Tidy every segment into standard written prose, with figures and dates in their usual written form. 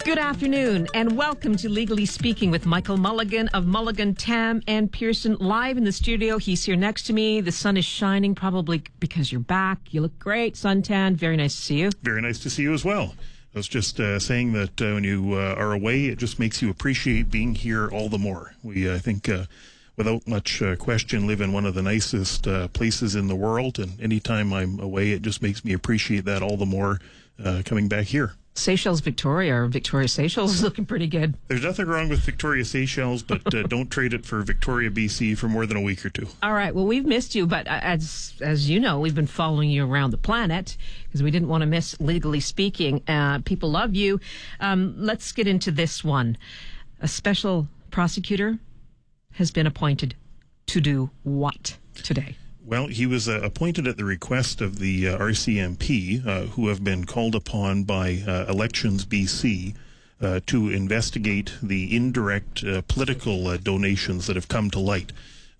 Good afternoon, and welcome to Legally Speaking with Michael Mulligan of Mulligan, Tam, and Pearson, live in the studio. He's here next to me. The sun is shining, probably because you're back. You look great, suntan. Very nice to see you. Very nice to see you as well. I was just saying that when you are away, it just makes you appreciate being here all the more. We, I think, without much question, live in one of the nicest places in the world, and anytime I'm away, it just makes me appreciate that all the more coming back here. Seychelles, Victoria, or Victoria, Seychelles is looking pretty good. There's nothing wrong with Victoria, Seychelles, but don't trade it for Victoria, BC for more than a week or two. All right. Well, we've missed you, but as you know, we've been following you around the planet because we didn't want to miss Legally Speaking. People love you. Let's get into this one. A special prosecutor has been appointed to do what today? Well, he was appointed at the request of the RCMP, who have been called upon by Elections BC to investigate the indirect political donations that have come to light.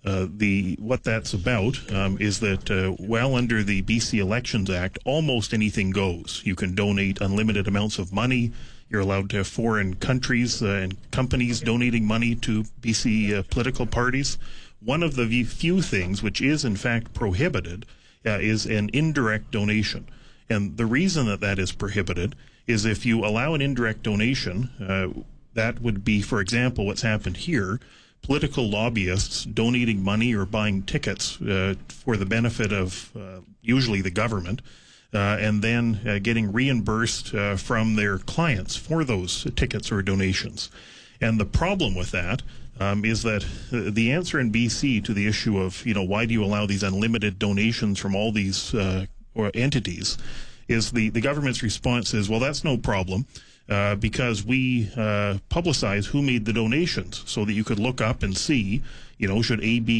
What that's about is that well under the BC Elections Act, almost anything goes. You can donate unlimited amounts of money. You're allowed to have foreign countries and companies donating money to BC political parties. One of the few things which is in fact prohibited is an indirect donation. And the reason that that is prohibited is if you allow an indirect donation, that would be, for example, what's happened here, political lobbyists donating money or buying tickets for the benefit of usually the government, and then getting reimbursed from their clients for those tickets or donations. And the problem with that is that the answer in BC to the issue of, why do you allow these unlimited donations from all these entities is the government's response is, well, that's no problem because we publicize who made the donations so that you could look up and see, should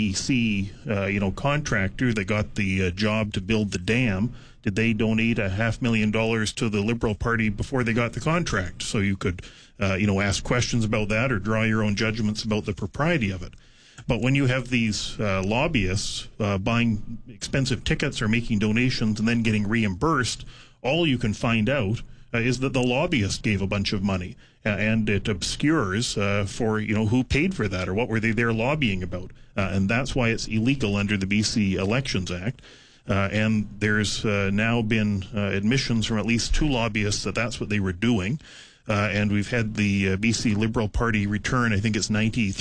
ABC, contractor that got the job to build the dam, did they donate $500,000 to the Liberal Party before they got the contract? So you could, ask questions about that or draw your own judgments about the propriety of it. But when you have these lobbyists buying expensive tickets or making donations and then getting reimbursed, all you can find out is that the lobbyist gave a bunch of money, and it obscures for who paid for that or what were they there lobbying about, and that's why it's illegal under the BC Elections Act. And there's now been admissions from at least two lobbyists that that's what they were doing. And we've had the BC Liberal Party return, I think it's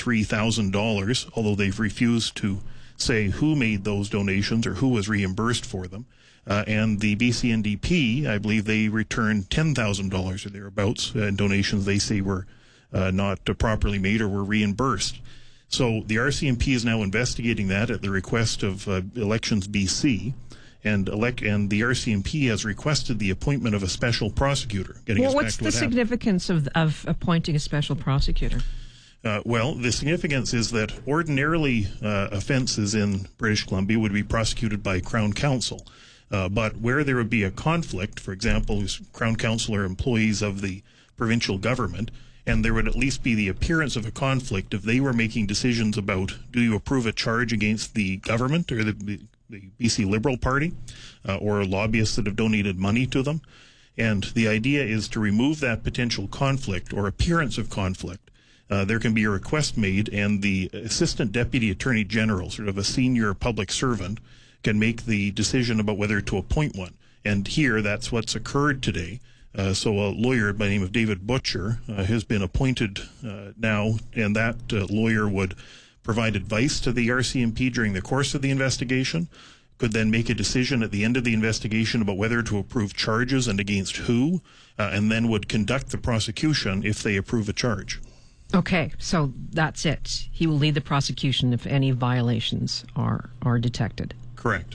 $93,000, although they've refused to say who made those donations or who was reimbursed for them. And the BC NDP, I believe they returned $10,000 or thereabouts in donations they say were not properly made or were reimbursed. So the RCMP is now investigating that at the request of Elections BC, and the RCMP has requested the appointment of a special prosecutor. What's the significance of appointing a special prosecutor? Well, the significance is that ordinarily offences in British Columbia would be prosecuted by Crown Counsel. But where there would be a conflict, for example, Crown Counsel are employees of the provincial government, and there would at least be the appearance of a conflict if they were making decisions about, do you approve a charge against the government or the BC Liberal Party or lobbyists that have donated money to them? And the idea is to remove that potential conflict or appearance of conflict. There can be a request made, and the Assistant Deputy Attorney General, sort of a senior public servant, can make the decision about whether to appoint one. And here, that's what's occurred today. So a lawyer by the name of David Butcher has been appointed now, and that lawyer would provide advice to the RCMP during the course of the investigation, could then make a decision at the end of the investigation about whether to approve charges and against who, and then would conduct the prosecution if they approve a charge. Okay, so that's it. He will lead the prosecution if any violations are detected. Correct.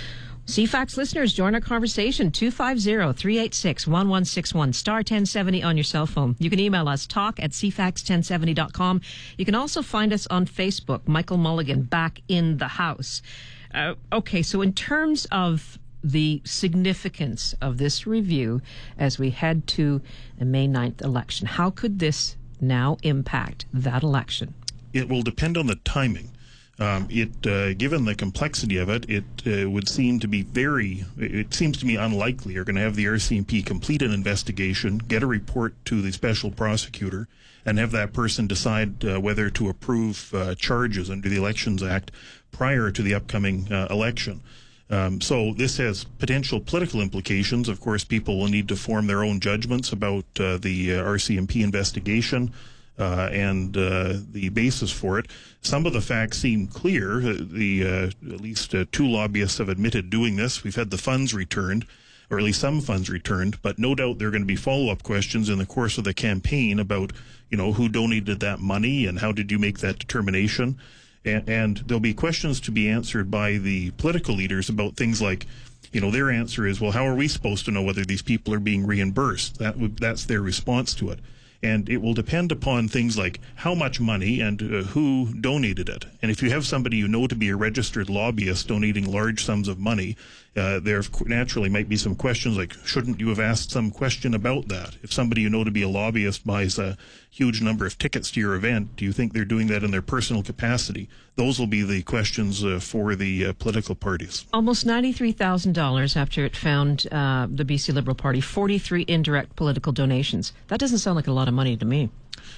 CFAX listeners, join our conversation, 250-386-1161, star 1070 on your cell phone. You can email us, talk@cfax1070.com. You can also find us on Facebook, Michael Mulligan, back in the house. Okay, so in terms of the significance of this review as we head to the May 9th election, how could this now impact that election? It will depend on the timing. Given the complexity of it, it would seem to be it seems to me unlikely you're going to have the RCMP complete an investigation, get a report to the special prosecutor, and have that person decide whether to approve charges under the Elections Act prior to the upcoming election. So this has potential political implications. Of course, people will need to form their own judgments about the RCMP investigation and the basis for it. Some of the facts seem clear. At least two lobbyists have admitted doing this. We've had the funds returned, or at least some funds returned, but no doubt there are going to be follow-up questions in the course of the campaign about, who donated that money and how did you make that determination. And there'll be questions to be answered by the political leaders about things like, their answer is, well, how are we supposed to know whether these people are being reimbursed? That's their response to it. And it will depend upon things like how much money and who donated it. And if you have somebody you know to be a registered lobbyist donating large sums of money, there naturally might be some questions like, shouldn't you have asked some question about that? If somebody you know to be a lobbyist buys a huge number of tickets to your event, do you think they're doing that in their personal capacity? Those will be the questions for the political parties. Almost $93,000 after it found the BC Liberal Party, 43 indirect political donations. That doesn't sound like a lot of money to me.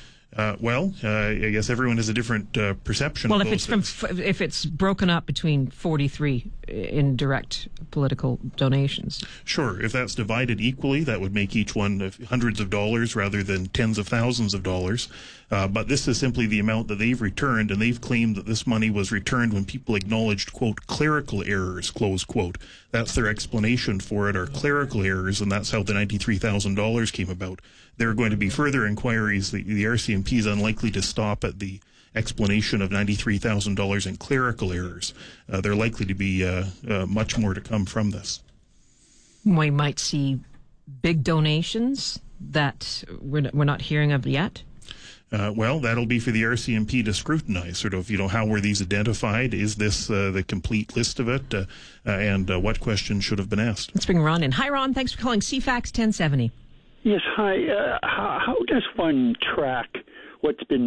I guess everyone has a different perception. Well, of if it's broken up between 43 indirect political donations. Sure. If that's divided equally, that would make each one hundreds of dollars rather than tens of thousands of dollars. But this is simply the amount that they've returned, and they've claimed that this money was returned when people acknowledged, quote, clerical errors, close quote. That's their explanation for it, are clerical errors, and that's how the $93,000 came about. There are going to be further inquiries. The RCMP is unlikely to stop at the explanation of $93,000 in clerical errors. There are likely to be much more to come from this. We might see big donations that we're not hearing of yet. That'll be for the RCMP to scrutinize, sort of, how were these identified? Is this the complete list of it? And what questions should have been asked? Let's bring Ron in. Hi, Ron. Thanks for calling CFAX 1070. Yes, hi. How does one track what's been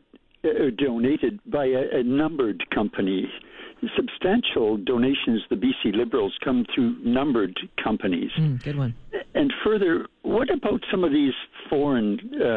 donated by a numbered company? Substantial donations, the BC Liberals, come through numbered companies. Good one. And further, what about some of these foreign,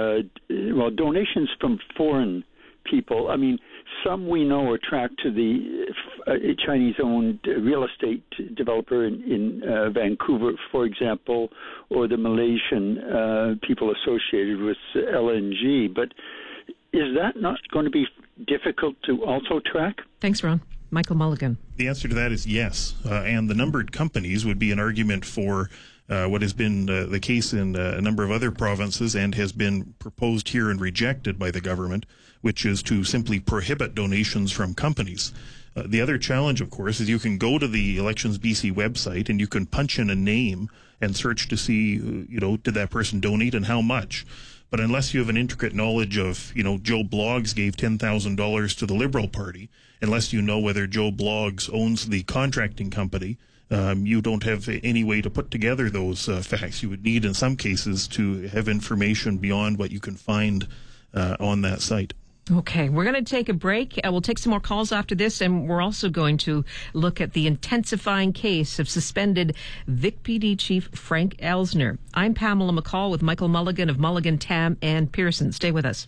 donations from foreign people? I mean, some we know are tracked to the Chinese-owned real estate developer in Vancouver, for example, or the Malaysian people associated with LNG. But is that not going to be difficult to also track? Thanks, Ron. Michael Mulligan. The answer to that is yes. And the numbered companies would be an argument for what has been the case in a number of other provinces and has been proposed here and rejected by the government, which is to simply prohibit donations from companies. The other challenge, of course, is you can go to the Elections BC website and you can punch in a name and search to see, did that person donate and how much. But unless you have an intricate knowledge of, Joe Bloggs gave $10,000 to the Liberal Party, unless you know whether Joe Bloggs owns the contracting company, you don't have any way to put together those facts. You would need, in some cases, to have information beyond what you can find on that site. Okay, we're going to take a break. We'll take some more calls after this, and we're also going to look at the intensifying case of suspended Vic PD Chief Frank Elsner. I'm Pamela McCall with Michael Mulligan of Mulligan, Tam, and Pearson. Stay with us.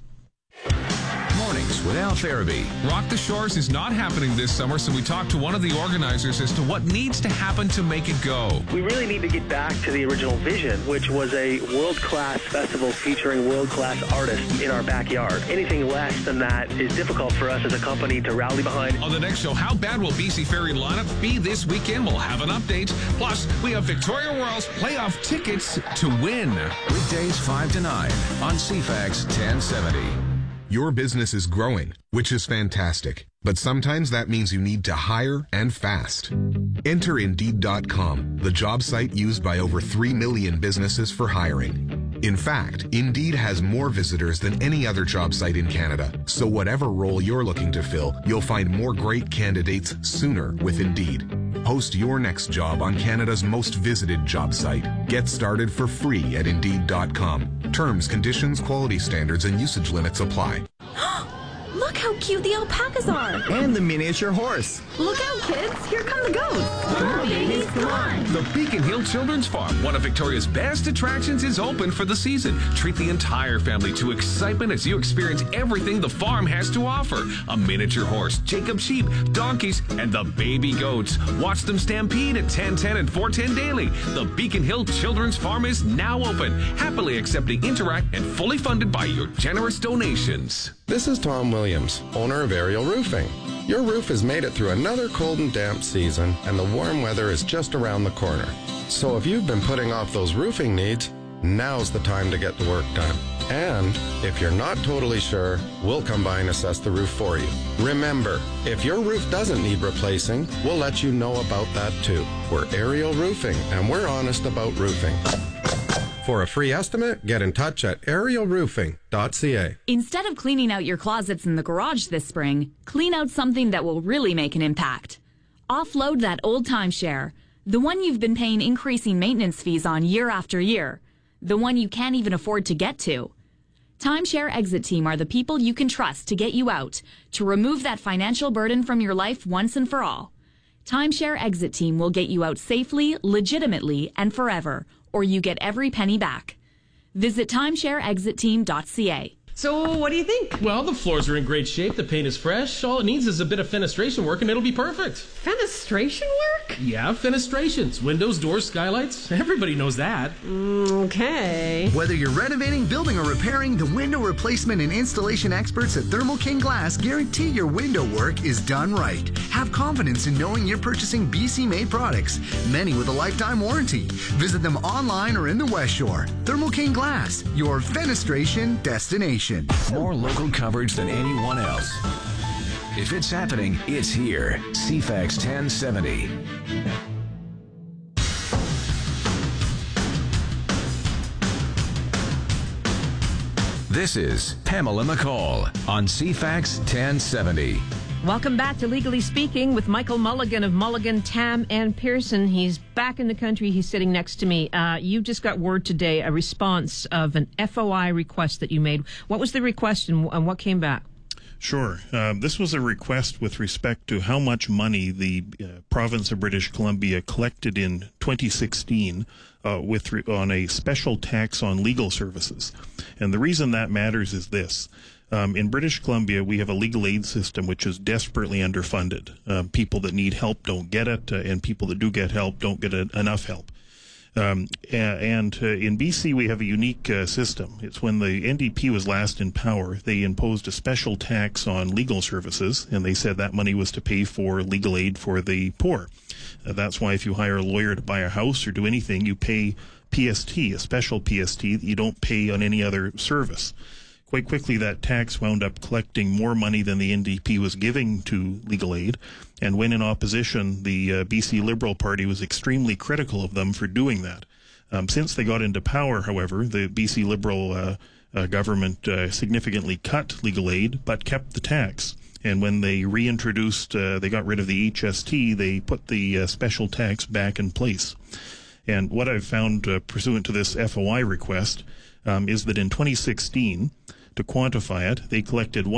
Mornings with Al Farabee. Rock the Shores is not happening this summer, so we talked to one of the organizers as to what needs to happen to make it go. We really need to get back to the original vision, which was a world-class festival featuring world-class artists in our backyard. Anything less than that is difficult for us as a company to rally behind. On the next show, how bad will BC Ferry lineup be this weekend? We'll have an update. Plus, we have Victoria Royals playoff tickets to win. Weekdays 5 to 9 on CFAX 1070. Your business is growing, which is fantastic. But sometimes that means you need to hire and fast. Enter Indeed.com, the job site used by over 3 million businesses for hiring. In fact, Indeed has more visitors than any other job site in Canada. So whatever role you're looking to fill, you'll find more great candidates sooner with Indeed. Post your next job on Canada's most visited job site. Get started for free at Indeed.com. Terms, conditions, quality standards, and usage limits apply. Look how cute the alpacas are. And the miniature horse. Look out, kids. Here come the goats. Come on, babies, come on. The Beacon Hill Children's Farm, one of Victoria's best attractions, is open for the season. Treat the entire family to excitement as you experience everything the farm has to offer. A miniature horse, Jacob sheep, donkeys, and the baby goats. Watch them stampede at 10:10 and 4:10 daily. The Beacon Hill Children's Farm is now open, happily accepting Interact and fully funded by your generous donations. This is Tom Williams, owner of Aerial Roofing. Your roof has made it through another cold and damp season, and the warm weather is just around the corner. So if you've been putting off those roofing needs, now's the time to get the work done. And if you're not totally sure, we'll come by and assess the roof for you. Remember, if your roof doesn't need replacing, we'll let you know about that too. We're Aerial Roofing, and we're honest about roofing. For a free estimate, get in touch at aerialroofing.ca. Instead of cleaning out your closets in the garage this spring, clean out something that will really make an impact. Offload that old timeshare, the one you've been paying increasing maintenance fees on year after year, the one you can't even afford to get to. Timeshare Exit Team are the people you can trust to get you out, to remove that financial burden from your life once and for all. Timeshare Exit Team will get you out safely, legitimately, and forever, or you get every penny back. Visit timeshareexitteam.ca. So what do you think? Well, the floors are in great shape. The paint is fresh. All it needs is a bit of fenestration work and it'll be perfect. Fenestration work? Yeah, fenestrations. Windows, doors, skylights. Everybody knows that. Okay. Whether you're renovating, building, or repairing, the window replacement and installation experts at Thermo King Glass guarantee your window work is done right. Have confidence in knowing you're purchasing BC-made products, many with a lifetime warranty. Visit them online or in the West Shore. Thermo King Glass, your fenestration destination. More local coverage than anyone else. If it's happening, it's here. CFAX 1070. This is Pamela McCall on CFAX 1070. Welcome back to Legally Speaking with Michael Mulligan of Mulligan, Tam, and Pearson. He's back in the country. He's sitting next to me. You just got word today, a response of an FOI request that you made. What was the request and what came back? Sure. This was a request with respect to how much money the province of British Columbia collected in 2016 on a special tax on legal services. And the reason that matters is this. In British Columbia, we have a legal aid system which is desperately underfunded. People that need help don't get it, and people that do get help don't get enough help. And in BC, we have a unique system. It's when the NDP was last in power, they imposed a special tax on legal services, and they said that money was to pay for legal aid for the poor. That's why if you hire a lawyer to buy a house or do anything, you pay PST, a special PST that you don't pay on any other service. Quite quickly, that tax wound up collecting more money than the NDP was giving to legal aid. And when in opposition, the BC Liberal Party was extremely critical of them for doing that. Since they got into power, however, the BC Liberal government significantly cut legal aid, but kept the tax. And when they reintroduced, they got rid of the HST, they put the special tax back in place. And what I've found pursuant to this FOI request is that in 2016, to quantify it, they collected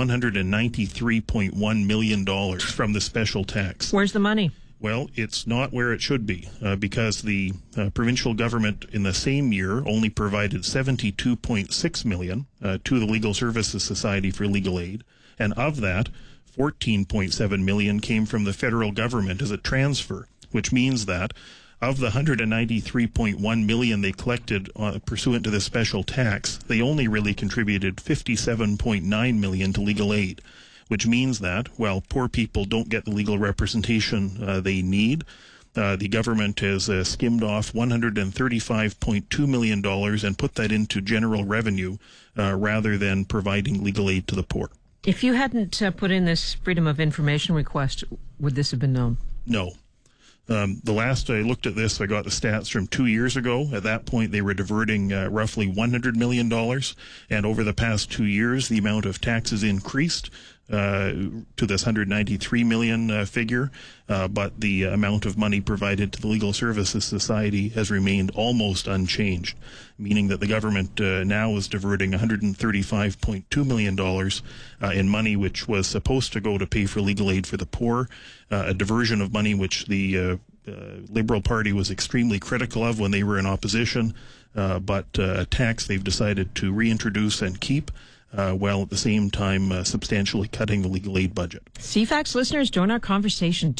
$193.1 million from the special tax. Where's the money? Well, it's not where it should be because the provincial government in the same year only provided $72.6 million to the Legal Services Society for legal aid. And of that, $14.7 million came from the federal government as a transfer, which means that of the $193.1 million they collected pursuant to the special tax, they only really contributed $57.9 million to legal aid, which means that, while poor people don't get the legal representation they need, the government has skimmed off $135.2 million and put that into general revenue rather than providing legal aid to the poor. If you hadn't put in this Freedom of Information request, would this have been known? No. The last I looked at this, I got the stats from 2 years ago. At that point, they were diverting roughly $100 million. And over the past 2 years, the amount of taxes increased. to this $193 million figure, but the amount of money provided to the Legal Services Society has remained almost unchanged, meaning that the government now is diverting $135.2 million in money which was supposed to go to pay for legal aid for the poor, a diversion of money which the Liberal Party was extremely critical of when they were in opposition, but a tax they've decided to reintroduce and keep, while at the same time substantially cutting the legal aid budget. CFAX listeners, join our conversation,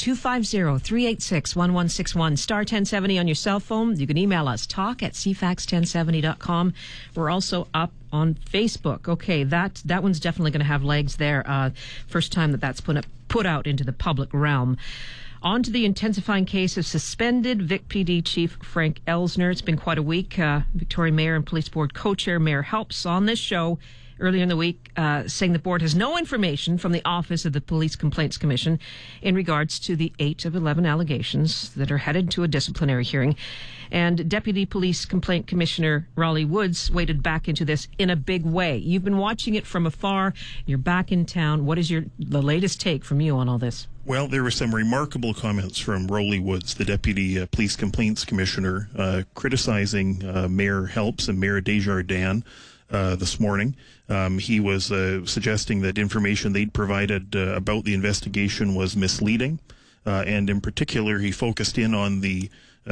250-386-1161, star 1070 on your cell phone. You can email us, talk@cfax1070.com. We're also up on Facebook. Okay, that one's definitely going to have legs there. First time that's put out into the public realm. On to the intensifying case of suspended Vic PD Chief Frank Elsner. It's been quite a week. Victoria Mayor and Police Board Co-Chair Mayor Helps on this show earlier in the week, saying the board has no information from the Office of the Police Complaints Commission in regards to the 8 of 11 allegations that are headed to a disciplinary hearing. And Deputy Police Complaint Commissioner Raleigh Woods waded back into this in a big way. You've been watching it from afar. You're back in town. What is the latest take from you on all this? Well, there were some remarkable comments from Raleigh Woods, the Deputy Police Complaints Commissioner, criticizing Mayor Helps and Mayor Desjardins this morning. He was suggesting that information they'd provided about the investigation was misleading, and in particular, he focused in on the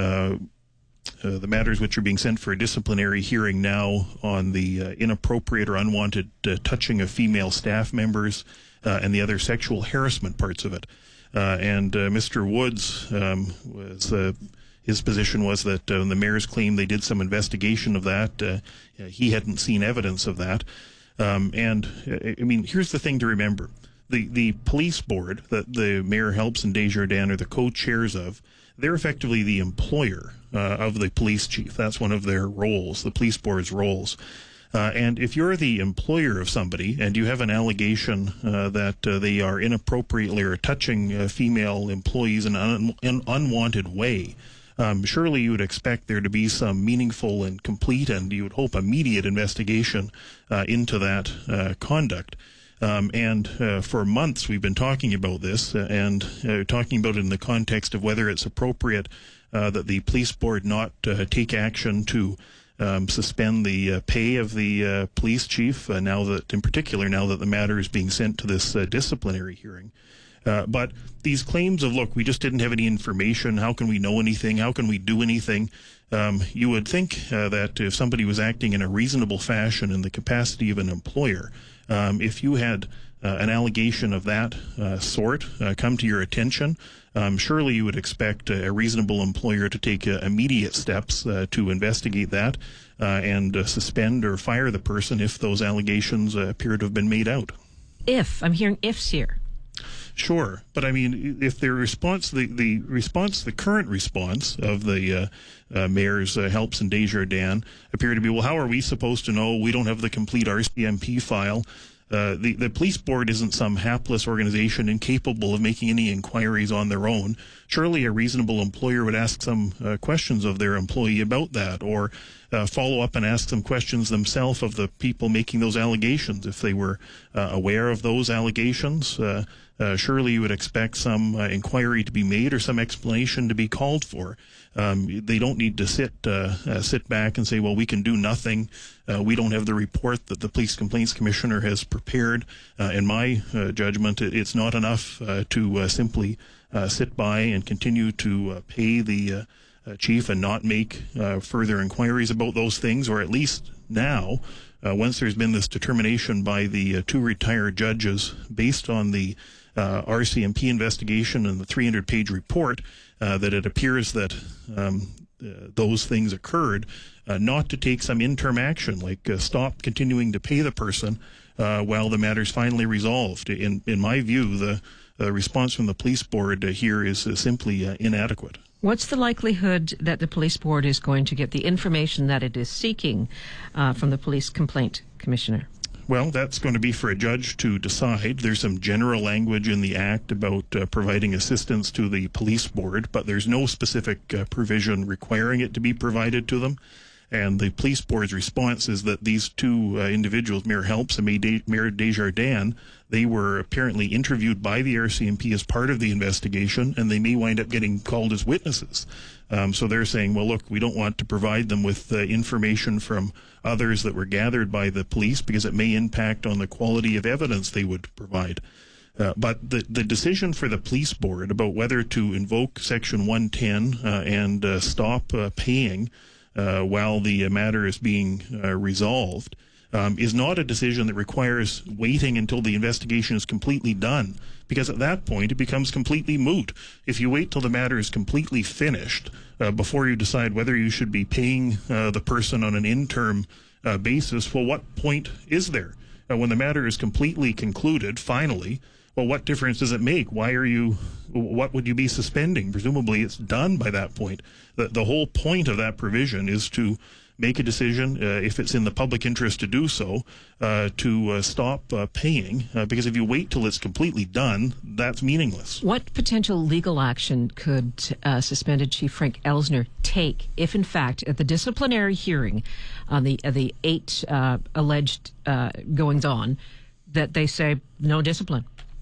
matters which are being sent for a disciplinary hearing now on the inappropriate or unwanted touching of female staff members and the other sexual harassment parts of it. And Mr. Woods his position was that the mayor's claim they did some investigation of that. He hadn't seen evidence of that. And I mean, here's the thing to remember. The police board that the Mayor Helps and Desjardins are the co-chairs of, they're effectively the employer of the police chief. That's one of their roles, the police board's roles. And if you're the employer of somebody and you have an allegation that they are inappropriately or touching female employees in an unwanted way, surely you would expect there to be some meaningful and complete, and you would hope immediate investigation into that conduct. And for months we've been talking about this and talking about it in the context of whether it's appropriate that the police board not take action to suspend the pay of the police chief, now that the matter is being sent to this disciplinary hearing. But these claims of, look, we just didn't have any information, how can we know anything, how can we do anything? You would think that if somebody was acting in a reasonable fashion in the capacity of an employer, if you had an allegation of that sort come to your attention, surely you would expect a reasonable employer to take immediate steps to investigate that and suspend or fire the person if those allegations appear to have been made out. I'm hearing ifs here. Sure, but I mean, if the current response of the mayors Helps and Desjardins appear to be, well, how are we supposed to know? We don't have the complete RCMP file. The police board isn't some hapless organization incapable of making any inquiries on their own. Surely a reasonable employer would ask some questions of their employee about that, or follow up and ask some questions themselves of the people making those allegations. If they were aware of those allegations, surely you would expect some inquiry to be made or some explanation to be called for. They don't need to sit back and say, well, we can do nothing. We don't have the report that the Police Complaints Commissioner has prepared. In my judgment, it's not enough to simply sit by and continue to pay the chief and not make further inquiries about those things, or at least now, once there's been this determination by the two retired judges based on the RCMP investigation and the 300-page report, that it appears that those things occurred, not to take some interim action, like stop continuing to pay the person while the matter's finally resolved. In my view, the response from the police board here is simply inadequate. What's the likelihood that the police board is going to get the information that it is seeking from the Police Complaint Commissioner? Well, that's going to be for a judge to decide. There's some general language in the Act about providing assistance to the police board, but there's no specific provision requiring it to be provided to them. And the police board's response is that these two individuals, Mayor Helps and Mayor Desjardins, they were apparently interviewed by the RCMP as part of the investigation, and they may wind up getting called as witnesses. So they're saying, well, look, we don't want to provide them with information from others that were gathered by the police because it may impact on the quality of evidence they would provide. But the decision for the police board about whether to invoke Section 110 and stop paying while the matter is being resolved is not a decision that requires waiting until the investigation is completely done, because at that point it becomes completely moot. If you wait till the matter is completely finished before you decide whether you should be paying the person on an interim basis, well, what point is there? When the matter is completely concluded, finally, well, what difference does it make? What would you be suspending? Presumably it's done by that point. The whole point of that provision is to make a decision, if it's in the public interest to do so, to stop paying, because if you wait till it's completely done, that's meaningless. What potential legal action could suspended Chief Frank Elsner take if, in fact, at the disciplinary hearing on the 8 alleged goings-on, that they say no discipline?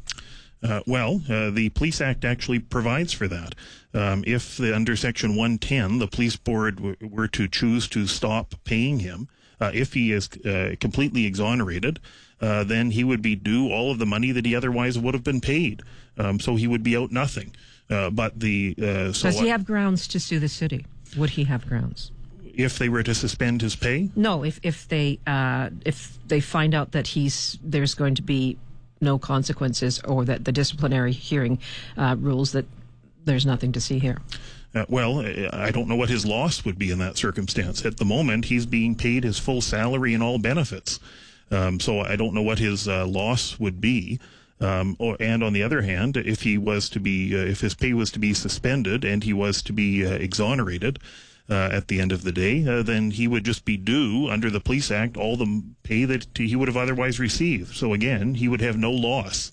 The Police Act actually provides for that. If under Section 110 the police board were to choose to stop paying him, if he is completely exonerated, then he would be due all of the money that he otherwise would have been paid. So he would be out nothing. Does he have grounds to sue the city? Would he have grounds? If they were to suspend his pay? No, if they find out that there's going to be no consequences, or that the disciplinary hearing rules that there's nothing to see here. I don't know what his loss would be in that circumstance. At the moment, he's being paid his full salary and all benefits. So I don't know what his loss would be. And on the other hand, if his pay was to be suspended and he was to be exonerated at the end of the day, then he would just be due under the Police Act all the pay that he would have otherwise received. So again, he would have no loss.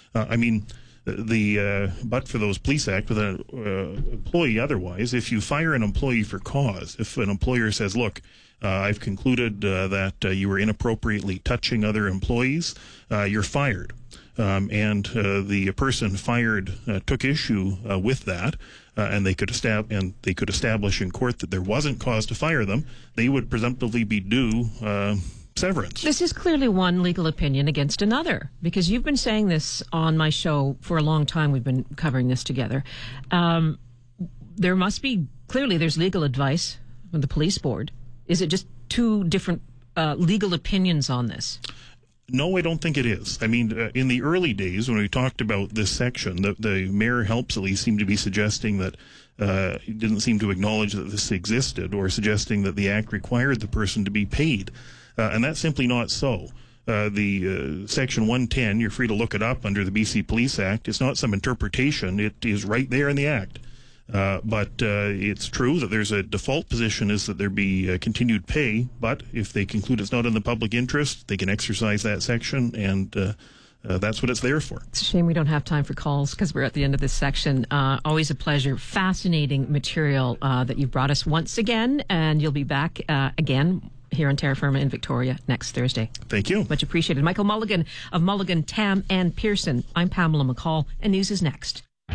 But for those Police Act with an employee otherwise, if you fire an employee for cause, if an employer says, look, I've concluded that you were inappropriately touching other employees, you're fired. And the person fired took issue with that, and they could establish in court that there wasn't cause to fire them, they would presumptively be due severance. This is clearly one legal opinion against another, because you've been saying this on my show for a long time. We've been covering this together. There must be, clearly there's legal advice from the police board. Is it just two different legal opinions on this? No, I don't think it is. I mean, in the early days when we talked about this section, the Mayor Helps at least seemed to be suggesting that he didn't seem to acknowledge that this existed, or suggesting that the Act required the person to be paid. And that's simply not so. The Section 110, you're free to look it up under the BC Police Act. It's not some interpretation. It is right there in the Act. But it's true that there's a default position is that there be continued pay, but if they conclude it's not in the public interest, they can exercise that section, and that's what it's there for. It's a shame we don't have time for calls because we're at the end of this section. Always a pleasure. Fascinating material that you've brought us once again, and you'll be back again here on Terra Firma in Victoria next Thursday. Thank you. Much appreciated. Michael Mulligan of Mulligan, Tam and Pearson. I'm Pamela McCall, and news is next.